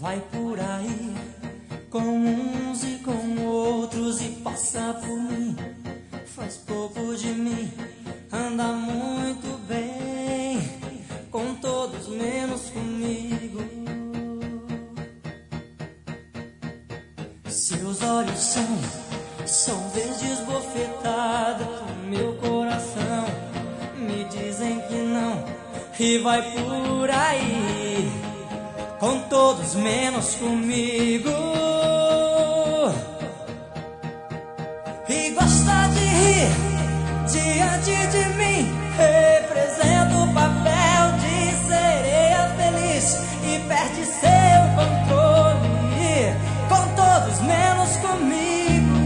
vai por aí com uns e com outros e passa por mim, faz pouco de mim, anda muito bem com todos menos comigo. Seus olhos são verdes bofetadas pro meu coração, me dizem que não e vai por aí com todos menos comigo. E gosta de rir diante de mim, representa o papel de sereia feliz e perde seu controle com todos menos comigo.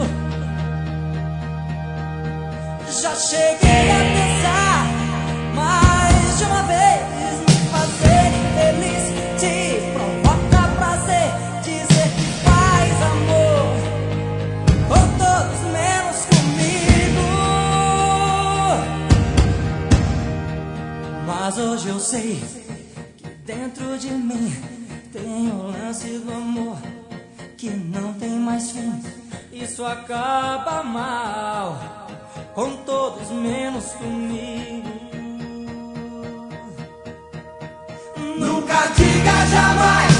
Já cheguei a pensar mais de uma vez me fazer infeliz. Te provoca prazer dizer que faz amor com todos menos comigo. Mas hoje eu sei que dentro de mim tem o lance do amor que não tem mais fim. Isso acaba mal com todos menos comigo. Nunca diga jamais